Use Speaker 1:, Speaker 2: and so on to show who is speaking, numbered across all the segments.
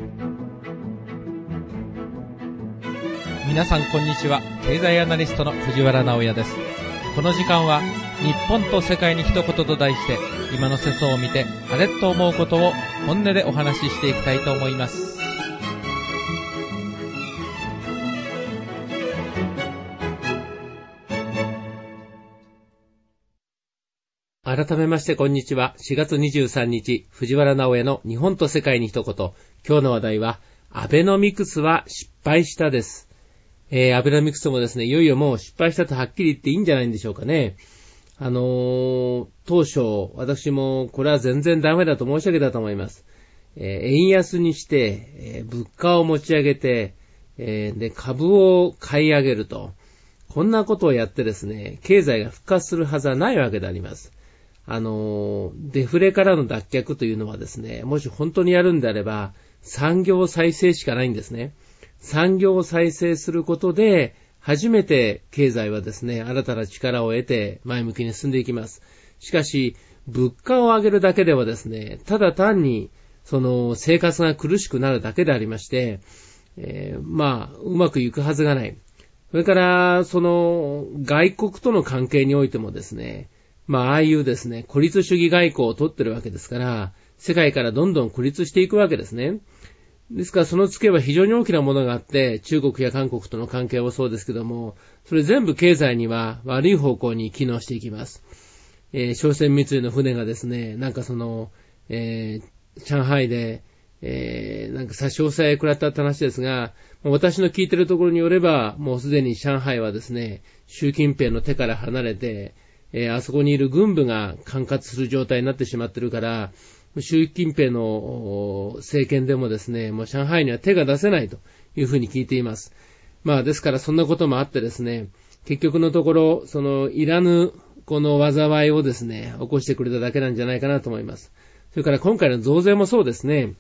Speaker 1: 皆さんこんにちは。経済アナリストの藤原直也です。この時間は日本と世界に一言と題して、今の世相を見てあれと思うことを本音でお話ししていきたいと思います。
Speaker 2: 改めましてこんにちは。4月23日、藤原直也の日本と世界に一言。今日の話題は、アベノミクスは失敗したです。アベノミクスもですね、いよいよもう失敗したとはっきり言っていいんじゃないんでしょうかね。当初、私もこれは全然ダメだと申し上げたと思います。円安にして、物価を持ち上げて、で、株を買い上げると。こんなことをやってですね、経済が復活するはずはないわけであります。デフレからの脱却というのはですね、もし本当にやるんであれば、産業再生しかないんですね。産業を再生することで、初めて経済はですね、新たな力を得て前向きに進んでいきます。しかし、物価を上げるだけではですね、ただ単に、生活が苦しくなるだけでありまして、うまくいくはずがない。それから、外国との関係においてもですね、ああいうですね、孤立主義外交を取ってるわけですから、世界からどんどん孤立していくわけですね。ですからそのツケは非常に大きなものがあって、中国や韓国との関係もそうですけども、それ全部経済には悪い方向に機能していきます。商船三井の船がですね、上海で、差し押さえ食らったって話ですが、私の聞いてるところによれば、もうすでに上海はですね、習近平の手から離れて、あそこにいる軍部が管轄する状態になってしまってるから、習近平の政権でもですね、もう上海には手が出せないというふうに聞いています。ですからそんなこともあってですね、結局のところ、いらぬこの災いをですね、起こしてくれただけなんじゃないかなと思います。それから今回の増税もそうですね、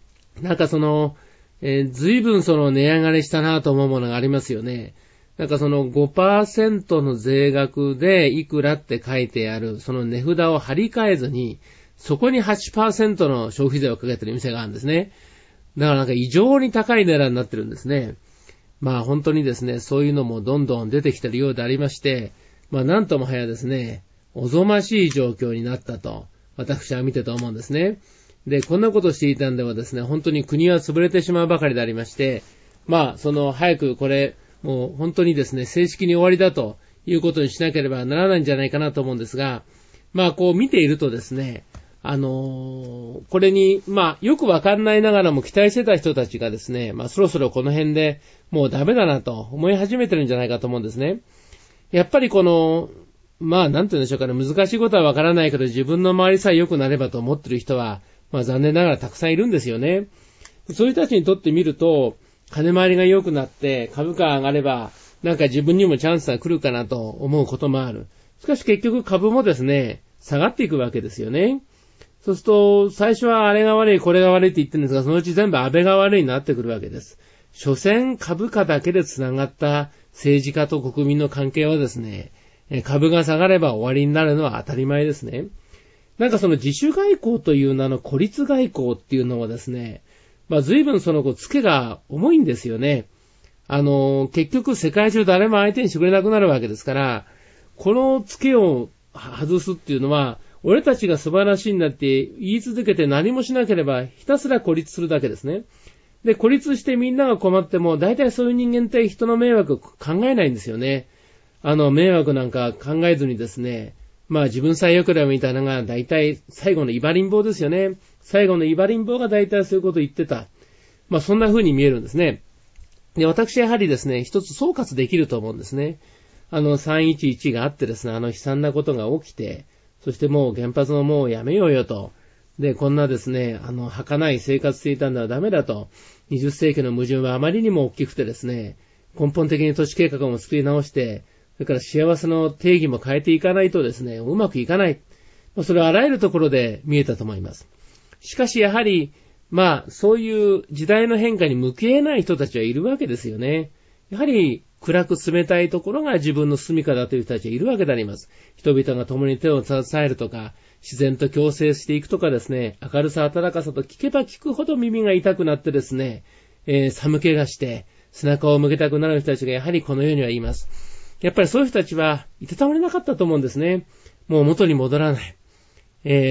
Speaker 2: 随分値上がりしたなと思うものがありますよね。5% の税額でいくらって書いてある、その値札を張り替えずに、そこに 8% の消費税をかけてる店があるんですね。だから異常に高い値段になってるんですね。本当にですね、そういうのもどんどん出てきてるようでありまして、なんともはやですね、おぞましい状況になったと、私は見てと思うんですね。で、こんなことをしていたんではですね、本当に国は潰れてしまうばかりでありまして、早くこれ、もう本当にですね、正式に終わりだということにしなければならないんじゃないかなと思うんですが、こう見ているとですね、これに、よくわかんないながらも期待してた人たちがですね、そろそろこの辺でもうダメだなと思い始めてるんじゃないかと思うんですね。やっぱりなんて言うんでしょうかね、難しいことはわからないけど自分の周りさえ良くなればと思ってる人は、残念ながらたくさんいるんですよね。そういう人たちにとってみると、金回りが良くなって株価が上がれば、自分にもチャンスが来るかなと思うこともある。しかし結局株もですね、下がっていくわけですよね。そうすると、最初はあれが悪い、これが悪いって言ってるんですが、そのうち全部安倍が悪いになってくるわけです。所詮株価だけで繋がった政治家と国民の関係はですね、株が下がれば終わりになるのは当たり前ですね。自主外交という名の孤立外交っていうのはですね、随分ツケが重いんですよね。結局世界中誰も相手にしてくれなくなるわけですから、このツケを外すっていうのは、俺たちが素晴らしいんだって言い続けて何もしなければひたすら孤立するだけですね。で、孤立してみんなが困っても、大体そういう人間って人の迷惑を考えないんですよね。迷惑なんか考えずにですね、自分さえ良ければみたいなのが大体最後のイバリン棒ですよね。最後のイバリン棒が大体そういうことを言ってた。そんな風に見えるんですね。で、私やはりですね、一つ総括できると思うんですね。311があってですね、悲惨なことが起きて、そしてもう原発のもうやめようよと。で、こんなですね、儚い生活していたんだらダメだと。20世紀の矛盾はあまりにも大きくてですね、根本的に都市計画も作り直して、それから幸せの定義も変えていかないとですね、うまくいかない。それはあらゆるところで見えたと思います。しかしやはり、そういう時代の変化に向き合えない人たちはいるわけですよね。やはり暗く冷たいところが自分の住処だという人たちはいるわけであります。人々が共に手を支えるとか、 自然と共生していくとかですね、明るさ、温かさと聞けば聞くほど耳が痛くなってですね、寒気がして背中を向けたくなる人たちがやはりこの世にはいます。やっぱりそういう人たちはいたたまれなかったと思うんですね。もう元に戻らない。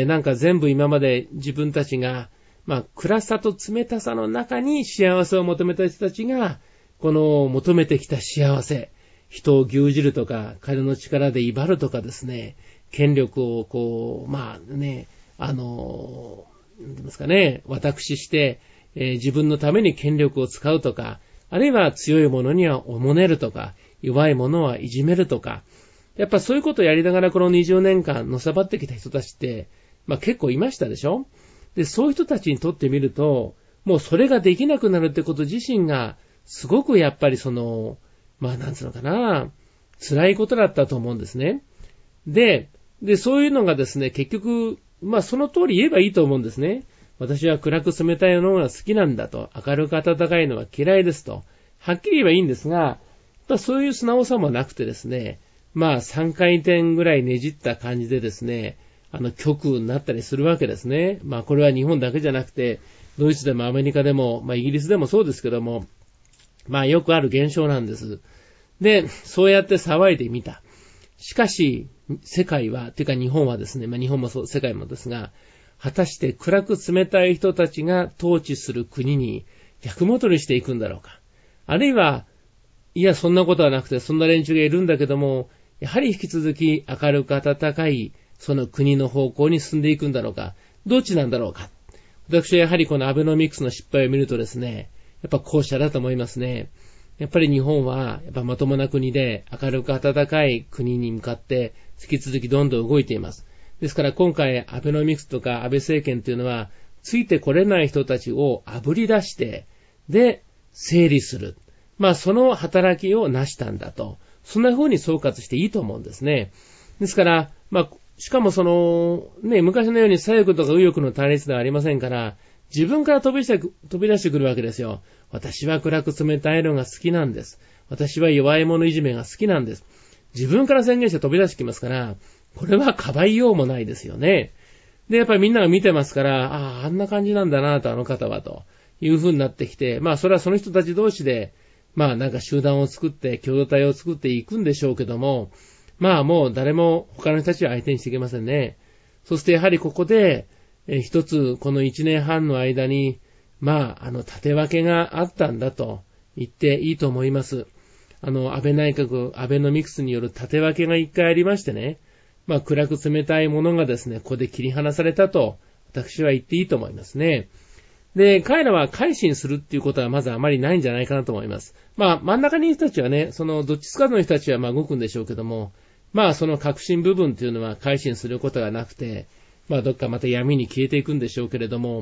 Speaker 2: なんか全部今まで自分たちが、暗さと冷たさの中に幸せを求めた人たちが、この求めてきた幸せ、人を牛耳るとか、金の力で威張るとかですね、権力をなんて言いますかね、私して、自分のために権力を使うとか、あるいは強い者にはおもねるとか、弱い者はいじめるとか、やっぱそういうことをやりながらこの20年間のさばってきた人たちって、結構いましたでしょ？で、そういう人たちにとってみると、もうそれができなくなるってこと自身が、すごくやっぱりなんつうのかな、辛いことだったと思うんですね。で、そういうのがですね、結局、その通り言えばいいと思うんですね。私は暗く冷たいのが好きなんだと、明るく温かいのは嫌いですと、はっきり言えばいいんですが、そういう素直さもなくてですね、3回転ぐらいねじった感じでですね、極右になったりするわけですね。これは日本だけじゃなくて、ドイツでもアメリカでも、イギリスでもそうですけども、よくある現象なんです。で、そうやって騒いでみた。しかし、世界は、というか日本はですね、日本もそう、世界もですが、果たして暗く冷たい人たちが統治する国に逆戻りしていくんだろうか。あるいは、いや、そんなことはなくて、そんな連中がいるんだけども、やはり引き続き明るく温かい、その国の方向に進んでいくんだろうか。どっちなんだろうか。私はやはりこのアベノミクスの失敗を見るとですね、やっぱ後者だと思いますね。やっぱり日本は、やっぱまともな国で明るく温かい国に向かって引き続きどんどん動いています。ですから今回アベノミクスとか安倍政権というのは、ついてこれない人たちをあぶり出して、で、整理する。その働きを成したんだと。そんな風に総括していいと思うんですね。ですから、しかも昔のように左翼とか右翼の対立ではありませんから、自分から飛び出してくるわけですよ。私は暗く冷たいのが好きなんです。私は弱い者いじめが好きなんです。自分から宣言して飛び出してきますから、これはかばいようもないですよね。で、やっぱりみんなが見てますから、あんな感じなんだなと、あの方は、という風になってきて、それはその人たち同士で、なんか集団を作って、共同体を作っていくんでしょうけども、もう誰も他の人たちは相手にしていけませんね。そしてやはりここで、一つこの1年半の間に、縦分けがあったんだと言っていいと思います。安倍内閣、アベノミクスによる縦分けが一回ありましてね、暗く冷たいものがですね、ここで切り離されたと、私は言っていいと思いますね。で、彼らは改心するっていうことはまずあまりないんじゃないかなと思います。真ん中にいる人たちはね、どっちつかずの人たちは動くんでしょうけども、その革新部分っていうのは改心することがなくて、どっかまた闇に消えていくんでしょうけれども、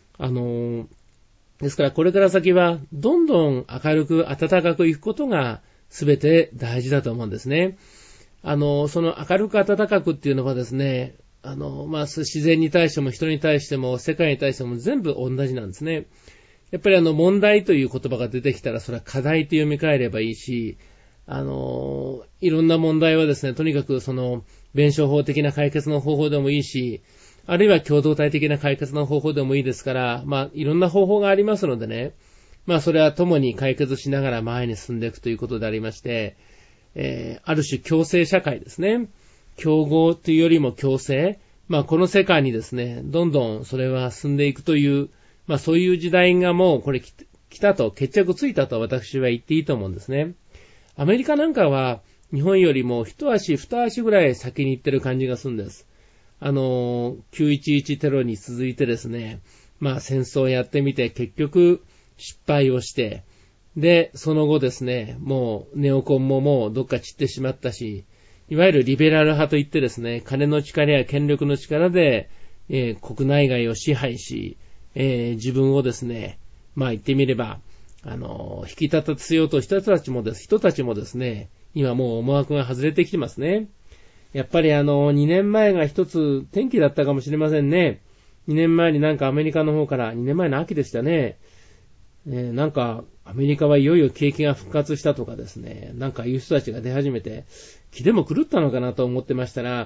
Speaker 2: ですからこれから先はどんどん明るく暖かくいくことが全て大事だと思うんですね。その明るく暖かくっていうのはですね、自然に対しても人に対しても世界に対しても全部同じなんですね。やっぱり問題という言葉が出てきたらそれは課題と読み替えればいいし、いろんな問題はですね、とにかく弁証法的な解決の方法でもいいし、あるいは共同体的な解決の方法でもいいですから、いろんな方法がありますのでね、それは共に解決しながら前に進んでいくということでありまして、ある種共生社会ですね。競合というよりも共生。この世界にですね、どんどんそれは進んでいくという、そういう時代がもうこれ来たと、決着ついたと私は言っていいと思うんですね。アメリカなんかは日本よりも一足二足ぐらい先に行ってる感じがするんです。911テロに続いてですね、戦争をやってみて結局失敗をして、で、その後ですね、もうネオコンももうどっか散ってしまったし、いわゆるリベラル派といってですね、金の力や権力の力で、国内外を支配し、自分をですね、言ってみれば、引き立たせようとした人たちもですね、今もう思惑が外れてきてますね。やっぱり2年前が一つ転機だったかもしれませんね。2年前になんかアメリカの方から、2年前の秋でしたね。なんかアメリカはいよいよ景気が復活したとかですね、なんかいう人たちが出始めて、気でも狂ったのかなと思ってましたら、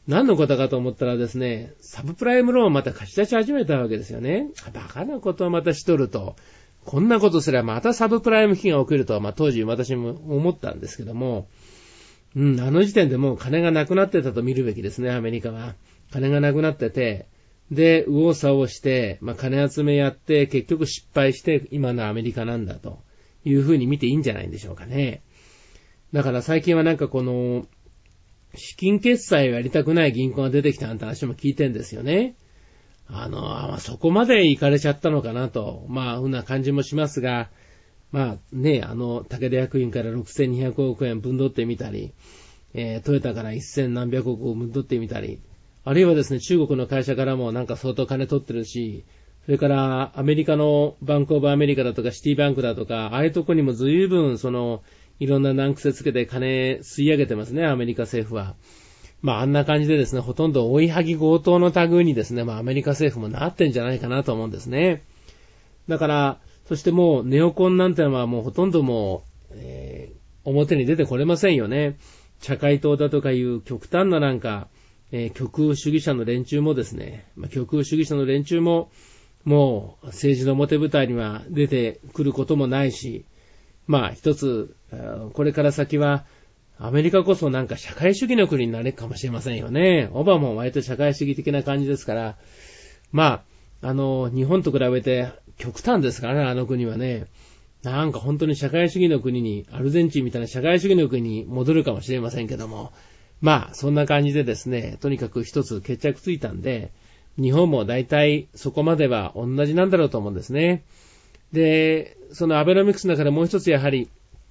Speaker 2: 何のことかと思ったらですね、サブプライムローンをまた貸し出し始めたわけですよね。バカなことをまたしとると。こんなことすればまたサブプライム危機が起きるとは、当時私も思ったんですけども、あの時点でもう金がなくなってたと見るべきですね、アメリカは。金がなくなってて、で、右往左往して、金集めやって、結局失敗して、今のアメリカなんだというふうに見ていいんじゃないんでしょうかね。だから最近はこの、資金決済をやりたくない銀行が出てきたなんて話も聞いてんですよね。そこまで行かれちゃったのかなと、ふうな感じもしますが、武田薬品から6200億円分取ってみたり、トヨタから1000何百億を分取ってみたり、あるいはですね、中国の会社からも相当金取ってるし、それからアメリカのバンクオブアメリカだとかシティバンクだとか、ああいうとこにも随分いろんな難癖つけて金吸い上げてますね、アメリカ政府は。あんな感じでですね、ほとんど追いはぎ強盗の類にですね、アメリカ政府もなってんじゃないかなと思うんですね。だから、そしてもうネオコンなんてのはもうほとんどもう、表に出てこれませんよね。社会党だとかいう極端な極右主義者の連中もですね、極右主義者の連中ももう政治の表舞台には出てくることもないし、一つ、これから先はアメリカこそ社会主義の国になるかもしれませんよね。オバマも割と社会主義的な感じですから、日本と比べて極端ですからね、あの国はね。本当に社会主義の国に、アルゼンチンみたいな社会主義の国に戻るかもしれませんけども、そんな感じでですね、とにかく一つ決着ついたんで、日本も大体そこまでは同じなんだろうと思うんですね。で、そのアベノミクスの中でもう一つやはり、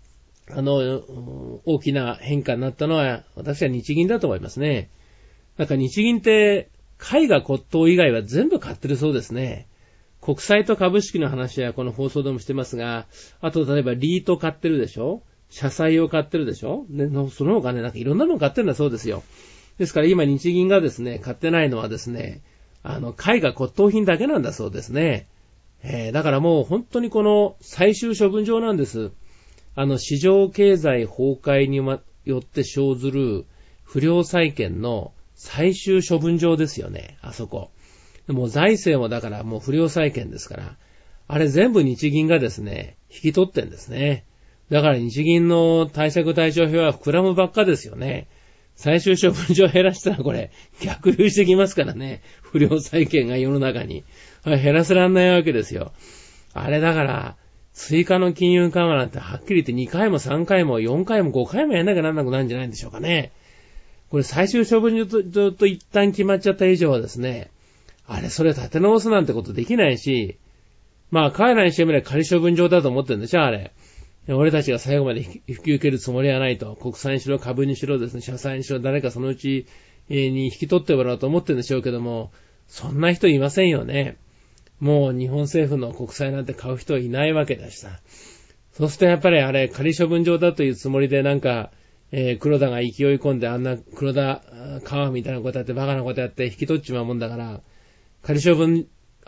Speaker 2: 大きな変化になったのは、私は日銀だと思いますね。日銀って、絵画骨董以外は全部買ってるそうですね。国債と株式の話はこの放送でもしてますが、あと例えばリート買ってるでしょ？社債を買ってるでしょ？で、その他ね、いろんなの買ってるんだそうですよ。ですから今日銀がですね、買ってないのはですね、絵画骨董品だけなんだそうですね。だからもう本当にこの最終処分場なんです。市場経済崩壊によって生ずる不良債権の最終処分場ですよね、あそこ。もう財政もだからもう不良債権ですから、あれ全部日銀がですね、引き取ってんですね。だから日銀の貸借対照表は膨らむばっかですよね。最終処分場減らしたらこれ逆流してきますからね。不良債権が世の中に。減らせらんないわけですよ。あれだから、追加の金融緩和なんてはっきり言って2回も3回も4回も5回もやんなきゃなんなくなるんじゃないんでしょうかね。これ最終処分場と一旦決まっちゃった以上はですね、それ立て直すなんてことできないし、彼らにしてみれば仮処分場だと思ってるんでしょ、あれ。俺たちが最後まで引き受けるつもりはないと。国債にしろ株にしろですね、社債にしろ誰かそのうちに引き取ってもらおうと思ってるんでしょうけども、そんな人いませんよね。もう日本政府の国債なんて買う人いないわけだしさ。そうするとやっぱりあれ仮処分場だというつもりで黒田が勢い込んであんな黒田川みたいなことやってバカなことやって引き取っちまうもんだから、仮処分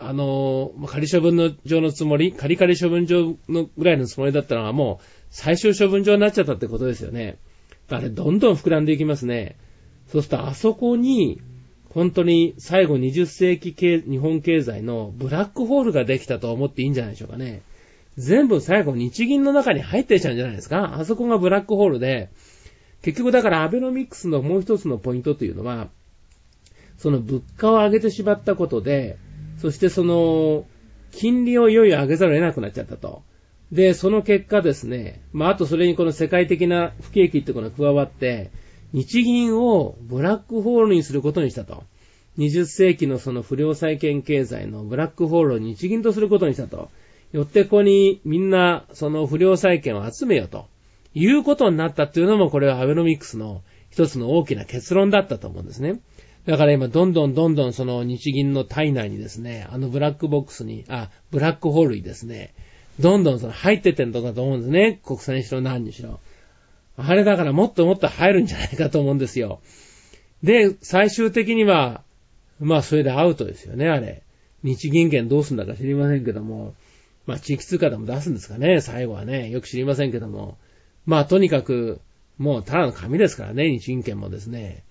Speaker 2: 場のつもり、仮処分場のぐらいのつもりだったのはもう最終処分場になっちゃったってことですよね。あれどんどん膨らんでいきますね。そうするとあそこに本当に最後20世紀日本経済のブラックホールができたと思っていいんじゃないでしょうかね。全部最後日銀の中に入っていっちゃうんじゃないですか。あそこがブラックホールで、結局だからアベノミクスのもう一つのポイントというのは、その物価を上げてしまったことで、そしてその金利をいよいよ上げざるを得なくなっちゃったと。で、その結果ですね、あとそれにこの世界的な不景気ってことが加わって、日銀をブラックホールにすることにしたと。20世紀のその不良債権経済のブラックホールを日銀とすることにしたと。よってここにみんなその不良債権を集めようということになったっていうのも、これはアベノミクスの一つの大きな結論だったと思うんですね。だから今どんどんその日銀の体内にですね、ブラックボックスに、ブラックホールにですね、どんどんその入ってってんのかと思うんですね。国債にしろ何にしろ。あれだからもっともっと入るんじゃないかと思うんですよ。で、最終的には、それでアウトですよね、あれ。日銀券どうすんだか知りませんけども、地域通貨でも出すんですかね、最後はね。よく知りませんけども。とにかく、もうただの紙ですからね、日銀券もですね。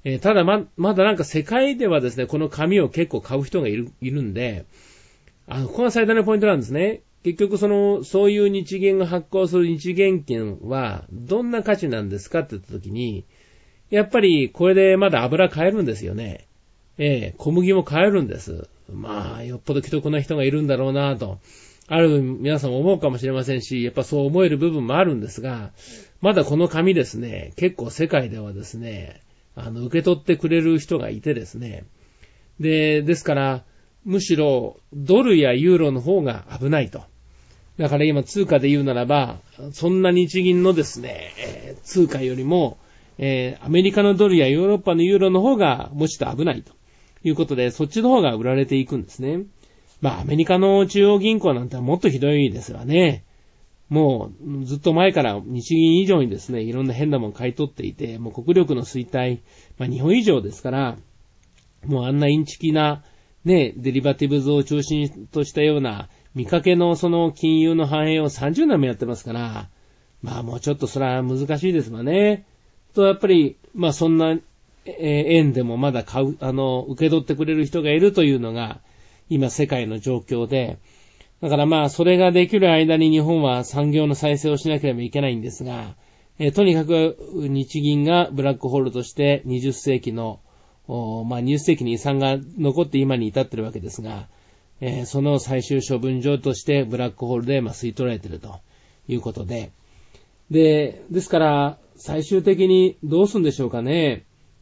Speaker 2: ただまだなんか世界ではですね、この紙を結構買う人がいるんで、ここが最大のポイントなんですね。結局そういう日銀が発行する日銀券はどんな価値なんですかって言ったときに、やっぱりこれでまだ油買えるんですよね。小麦も買えるんです。まあ、よっぽど既得な人がいるんだろうなと。ある皆さんも思うかもしれませんし、やっぱそう思える部分もあるんですが、まだこの紙ですね、結構世界ではですね、受け取ってくれる人がいてですね。ですから、むしろドルやユーロの方が危ないと。だから今通貨で言うならば、そんな日銀のですね、通貨よりも、アメリカのドルやヨーロッパのユーロの方がもちっと危ないということで、そっちの方が売られていくんですね。まあアメリカの中央銀行なんてもっとひどいですわね。もうずっと前から日銀以上にですね、いろんな変なもん買い取っていて、もう国力の衰退、まあ日本以上ですから、もうあんなインチキなね、デリバティブズを中心としたような見かけのその金融の反映を30年もやってますから、まあもうちょっとそれは難しいですわね。とやっぱり、まあそんな円でもまだ受け取ってくれる人がいるというのが今世界の状況で、だからまあそれができる間に日本は産業の再生をしなければいけないんですが、とにかく日銀がブラックホールとして20世紀のまあ20世紀に遺産が残って今に至っているわけですが、その最終処分場としてブラックホールで吸い取られているということで、ですから最終的にどうするんでしょうかね。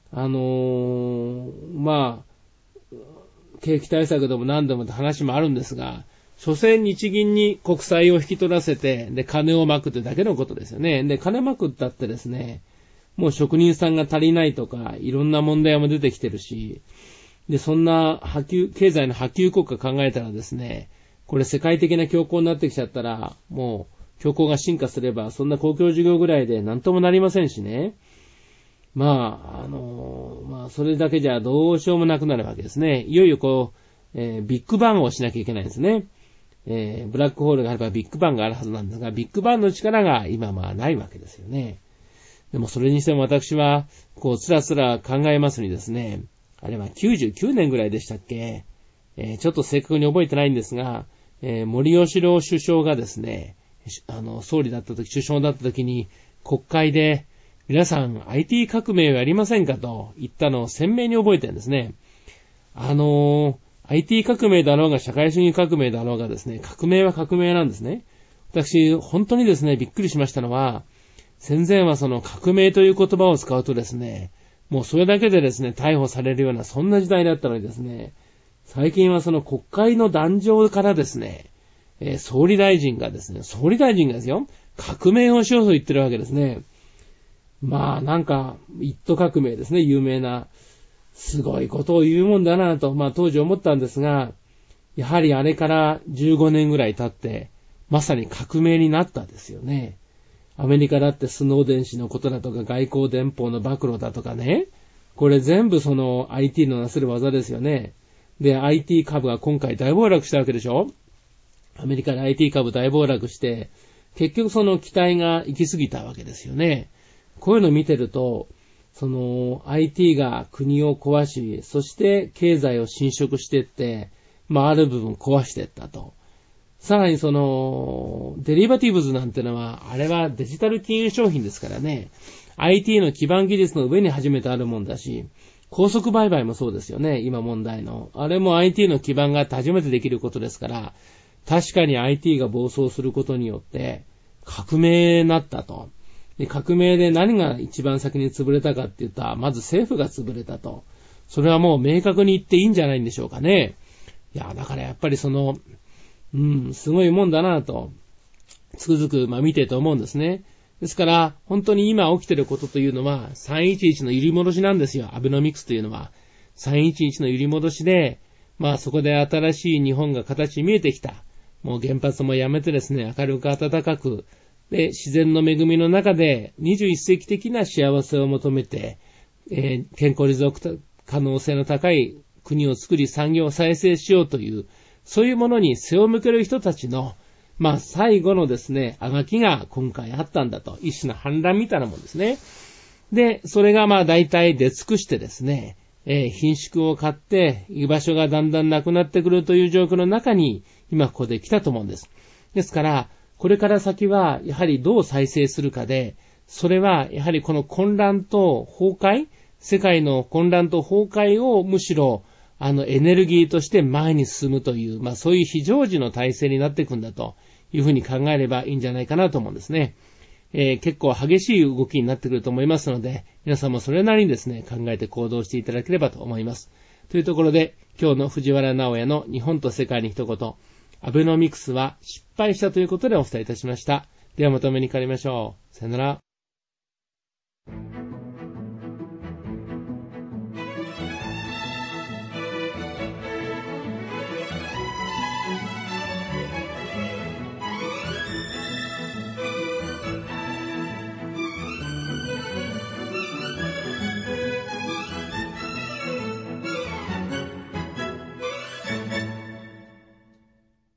Speaker 2: まあ景気対策でも何でもって話もあるんですが、所詮日銀に国債を引き取らせて、で金をまくというだけのことですよね。で金まくったってですね、もう職人さんが足りないとかいろんな問題も出てきてるし、でそんな経済の波及国家考えたらですね、これ世界的な恐慌になってきちゃったら、もう恐慌が進化すればそんな公共事業ぐらいで何ともなりませんしね。まあそれだけじゃどうしようもなくなるわけですね。いよいよビッグバンをしなきゃいけないんですね。ブラックホールがあればビッグバンがあるはずなんですが、ビッグバンの力が今ないわけですよね。でもそれにしても私はつらつら考えますにですね、あれは99年ぐらいでしたっけ、ちょっと正確に覚えてないんですが、森喜朗首相がですね、総理だった時、首相だった時に国会で皆さん IT 革命をやりませんかと言ったのを鮮明に覚えてるんですね。IT 革命だろうが社会主義革命だろうがですね、革命は革命なんですね。私、本当にですね、びっくりしましたのは、戦前はその革命という言葉を使うとですね、もうそれだけでですね、逮捕されるようなそんな時代だったのにですね、最近はその国会の壇上からですね、総理大臣がですよ、革命をしようと言ってるわけですね。まあなんか、一都革命ですね、有名な。すごいことを言うもんだなと、まあ当時思ったんですが、やはりあれから15年ぐらい経って、まさに革命になったですよね。アメリカだってスノーデン氏のことだとか外交電報の暴露だとかね、これ全部その IT のなせる技ですよね。で、IT 株が今回大暴落したわけでしょ。アメリカで IT 株大暴落して、結局その期待が行き過ぎたわけですよね。こういうのを見てると、その IT が国を壊し、そして経済を侵食していって、まあある部分壊していったと。さらにそのデリバティブズなんてのは、あれはデジタル金融商品ですからね。IT の基盤技術の上に初めてあるもんだし、高速売買もそうですよね、今問題の。あれも IT の基盤があって初めてできることですから、確かに IT が暴走することによって革命になったと。で、革命で何が一番先に潰れたかって言ったら、まず政府が潰れたと。それはもう明確に言っていいんじゃないんでしょうかね。いや、だからやっぱりすごいもんだなと、つくづく見てると思うんですね。ですから、本当に今起きてることというのは、311の揺り戻しなんですよ。アベノミクスというのは。311の揺り戻しで、そこで新しい日本が形に見えてきた。もう原発もやめてですね、明るく暖かく、で、自然の恵みの中で21世紀的な幸せを求めて、健康持続可能性の高い国を作り産業を再生しようという、そういうものに背を向ける人たちの、最後のですね、あがきが今回あったんだと。一種の反乱みたいなもんですね。 で、それが大体出尽くしてですね、品縮を買って居場所がだんだんなくなってくるという状況の中に今ここで来たと思うんです。ですから、これから先はやはりどう再生するかで、それはやはりこの混乱と崩壊、世界の混乱と崩壊をむしろエネルギーとして前に進むという、そういう非常時の体制になっていくんだというふうに考えればいいんじゃないかなと思うんですね。結構激しい動きになってくると思いますので、皆さんもそれなりにですね、考えて行動していただければと思います。というところで、今日の藤原直也の日本と世界に一言、アベノミクスは失敗したということでお伝えいたしました。ではまたお目にかかりましょう。さよなら。